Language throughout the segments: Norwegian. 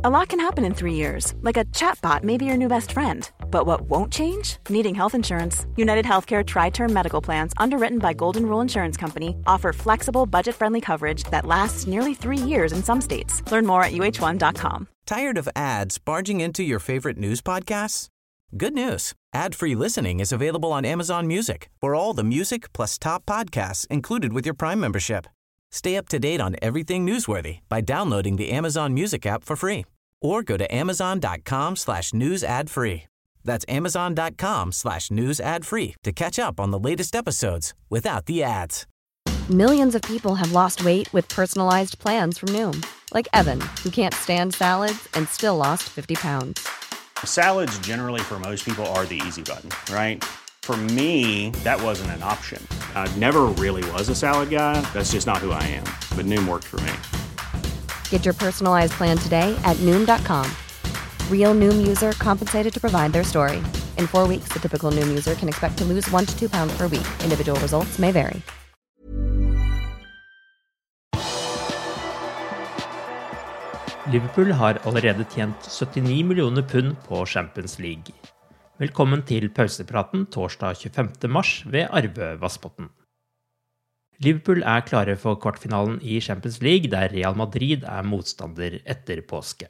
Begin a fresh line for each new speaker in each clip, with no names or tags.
A lot can happen in 3 years, like a chatbot may be your new best friend. But what won't change? Needing health insurance. United Healthcare Tri-Term Medical Plans, underwritten by Golden Rule Insurance Company, offer flexible, budget-friendly coverage that lasts nearly 3 years in some states. Learn more at uh1.com.
Tired of ads barging into your favorite news podcasts? Good news. Ad-free listening is available on Amazon Music for all the music plus top podcasts included with your Prime membership. Stay up to date on everything newsworthy by downloading the Amazon Music app for free or go to amazon.com/news ad free. That's amazon.com/news ad free to catch up on the latest episodes without the ads.
Millions of people have lost weight with personalized plans from Noom. Like Evan, who can't stand salads and still lost 50 pounds.
Salads generally for most people are the easy button, right? For me, that wasn't an option. I never really was a salad guy. That's just not who I am. But Noom worked for me.
Get your personalized plan today at Noom.com. Real Noom user compensated to provide their story. In 4 weeks, the typical Noom user can expect to lose 1 to 2 pounds per week. Individual results may vary.
Liverpool har allerede tjent 79 millioner pund på Champions League. Velkommen til pausepraten torsdag 25. mars ved Arve Vassbotten. Liverpool er klare for kvartfinalen i Champions League, der Real Madrid er motstander etter påske.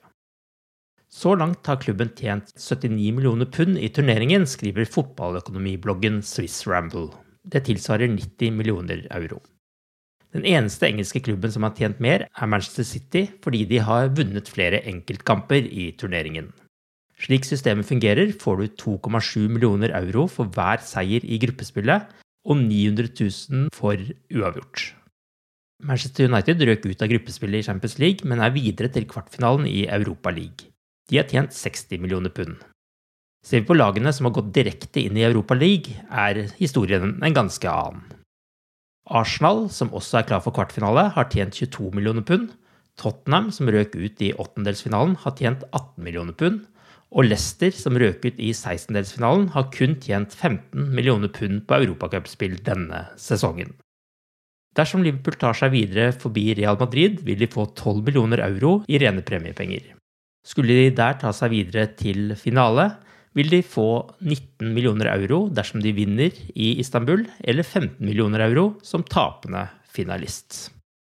Så langt har klubben tjent 79 millioner pund i turneringen, skriver fotballøkonomibloggen Swiss Ramble. Det tilsvarer 90 millioner euro. Den eneste engelske klubben som har tjent mer er Manchester City, fordi de har vunnet flere enkeltkamper i turneringen. Slik systemet fungerer, får du 2,7 millioner euro for hver seier i gruppespillet, og 900 000 for uavgjort. Manchester United røk ut av gruppespillet i Champions League, men er videre til kvartfinalen i Europa League. De har tjent 60 millioner pund. Ser vi på lagene som har gått direkte inn i Europa League, er historien en ganske annen. Arsenal, som også er klar for kvartfinale, har tjent 22 millioner pund. Tottenham, som røk ut i åttendelsfinalen, har tjent 18 millioner pund. Og Leicester, som røk ut i 16-delsfinalen, har kun tjent 15 millioner pund på Europacupspill denne sesongen. Dersom Liverpool tar seg videre forbi Real Madrid, vil de få 12 millioner euro i rene premiepenger. Skulle de der ta seg videre til finale, vil de få 19 millioner euro dersom de vinner i Istanbul, eller 15 millioner euro som tapende finalist.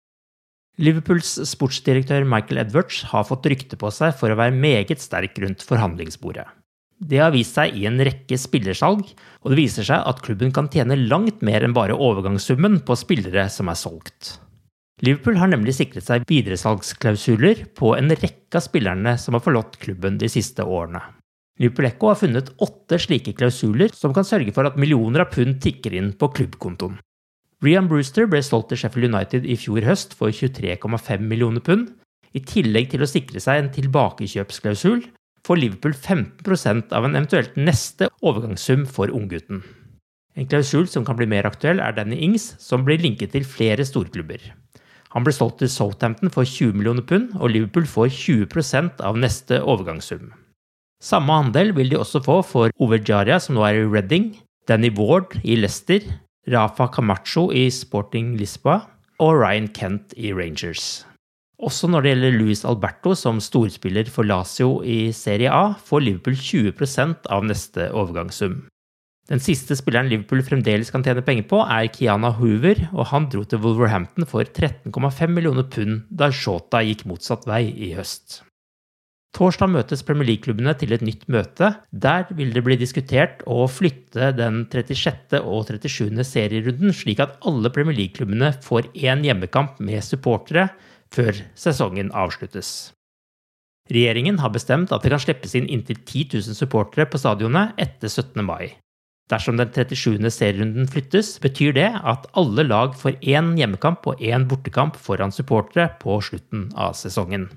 Liverpools sportsdirektør Michael Edwards har fått rykte på seg for å være meget sterk rundt forhandlingsbordet. Det har vist seg i en rekke spillersalg, og det viser seg at klubben kan tjene langt mer enn bare overgangssummen på spillere som er solgt. Liverpool har nemlig sikret seg videresalgsklausuler på en rekke av spillerne som har forlatt klubben de siste årene. Liverpool Echo har funnet 8 slike klausuler som kan sørge for at millioner av pund tikker inn på klubbkontoen. Ryan Brewster ble solgt til Sheffield United i fjor høst for 23,5 millioner pund. I tillegg til å sikre seg en tilbakekjøpsklausul, får Liverpool 15% av en eventuelt neste overgangssum for unggutten. En klausul som kan bli mer aktuell er Danny Ings, som blir linket til flere storklubber. Han ble solgt til Southampton for 20 millioner pund, og Liverpool får 20% av neste overgangssum. Samme andel vil de også få for Ove Djaria, som nå er i Reading, Danny Ward i Leicester, Rafa Camacho i Sporting Lisboa og Ryan Kent i Rangers. Også når det gjelder Luis Alberto som storspiller for Lazio i Serie A, får Liverpool 20% av neste overgangssum. Den siste spilleren Liverpool fremdeles kan tjene penger på er Kiana Hoover, og han dro til Wolverhampton for 13,5 millioner pund da Shota gikk motsatt vei i høst. Torsdag møtes Premier League-klubbene til et nytt møte. Der vil det bli diskutert å flytte den 36. og 37. serierunden, slik at alle Premier League-klubbene får en hjemmekamp med supportere før sesongen avsluttes. Regjeringen har bestemt at det kan slippes inn inntil 10 000 supportere på stadionet etter 17. mai. Dersom den 37. serierunden flyttes, betyr det at alle lag får en hjemmekamp og en bortekamp foran supportere på slutten av sesongen.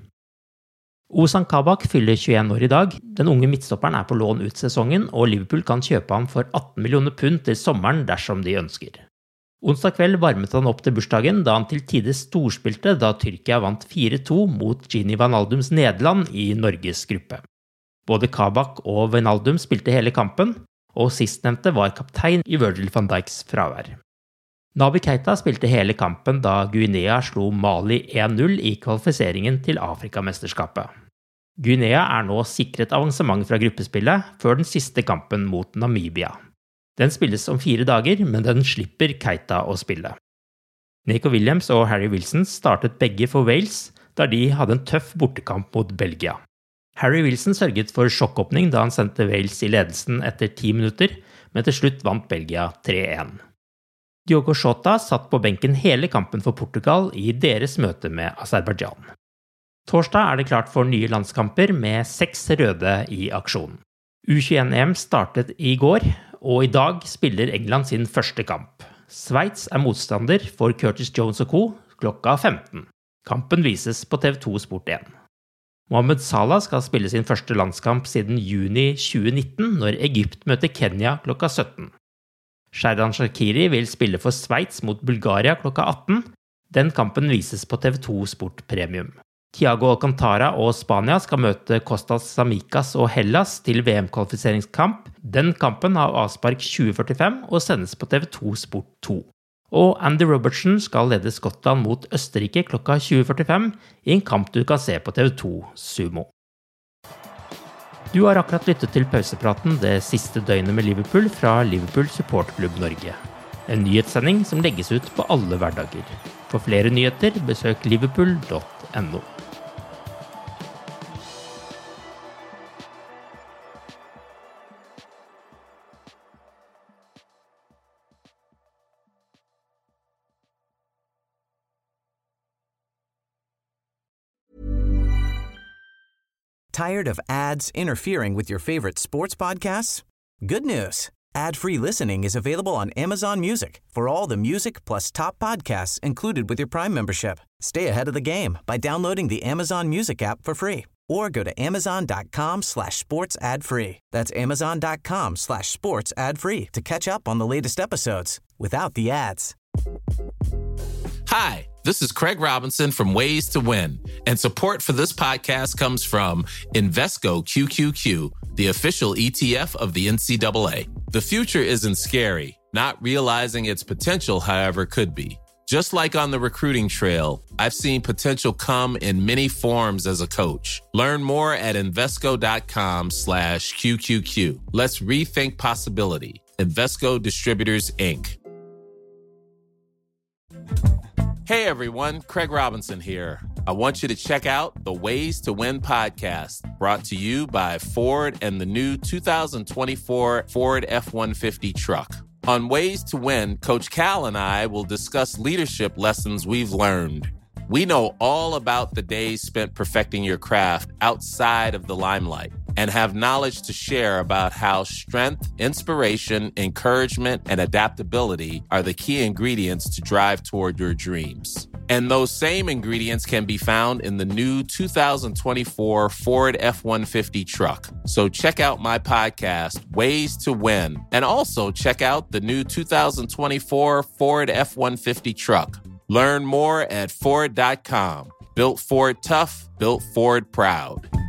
Ozan Kabak fyller 21 år i dag. Den unge midtstopperen er på lån ut sesongen, og Liverpool kan kjøpe ham for 18 millioner pund til sommeren dersom de ønsker. Onsdag kveld varmet han opp til bursdagen da han til tides storspilte da Tyrkia vant 4-2 mot Gini Wijnaldums Nederland i Norges gruppe. Både Kabak og Wijnaldum spilte hele kampen, og sistnevnte var kaptein i Virgil van Dijks fravær. Naby Keita spilte hele kampen da Guinea slo Mali 1-0 i kvalifiseringen til Afrikamesterskapet. Guinea er nå sikret avansement fra gruppespillet før den siste kampen mot Namibia. Den spilles om 4 dager, men den slipper Keita å spille. Nico Williams og Harry Wilson startet begge for Wales, da de hadde en tøff bortekamp mot Belgia. Harry Wilson sørget for sjokkåpning da han sendte Wales i ledelsen etter 10 minutter, men til slutt vant Belgia 3-1. Diogo Jota satt på benken hele kampen for Portugal i deres møte med Aserbajdsjan. Torsdag er det klart for nye landskamper med 6 røde i aksjon. U21-EM startet i går, og i dag spiller England sin første kamp. Sveits er motstander for Curtis Jones og co. klokka 15. Kampen vises på TV2 Sport 1. Mohamed Salah skal spille sin første landskamp siden juni 2019, når Egypt møter Kenya klokka 17. Sherdan Shaqiri vil spille for Sveits mot Bulgaria klokka 18. Den kampen vises på TV2 Sport Premium. Thiago Alcantara og Spania skal møte Kostas Tsimikas og Hellas til VM-kvalifiseringskamp. Den kampen har avspark 2045 og sendes på TV2 Sport 2. Og Andy Robertson skal lede Skottland mot Østerrike klokka 20:45 i en kamp du kan se på TV2 Sumo. Du har akkurat lyttet til pausepraten det siste døgnet med Liverpool fra Liverpool Supportklubb Norge. En nyhetssending som legges ut på alle hverdager. For flere nyheter, besøk liverpool.no.
Tired of ads interfering with your favorite sports podcasts? Good news. Ad-free listening is available on Amazon Music for all the music plus top podcasts included with your Prime membership. Stay ahead of the game by downloading the Amazon Music app for free or go to amazon.com/sports ad-free. That's amazon.com/sports ad-free to catch up on the latest episodes without the ads.
Hi, this is Craig Robinson from Ways to Win, and support for this podcast comes from Invesco QQQ, the official ETF of the NCAA. The future isn't scary. Not realizing its potential, however, could be. Just like on the recruiting trail, I've seen potential come in many forms as a coach. Learn more at Invesco.com/QQQ. Let's rethink possibility. Invesco Distributors, Inc. Hey everyone, Craig Robinson here. I want you to check out the Ways to Win podcast, brought to you by Ford and the new 2024 Ford F-150 truck. On Ways to Win, Coach Cal and I will discuss leadership lessons we've learned. We know all about the days spent perfecting your craft outside of the limelight and have knowledge to share about how strength, inspiration, encouragement, and adaptability are the key ingredients to drive toward your dreams. And those same ingredients can be found in the new 2024 Ford F-150 truck. So check out my podcast, Ways to Win, and also check out the new 2024 Ford F-150 truck. Learn more at Ford.com. Built Ford tough, built Ford proud.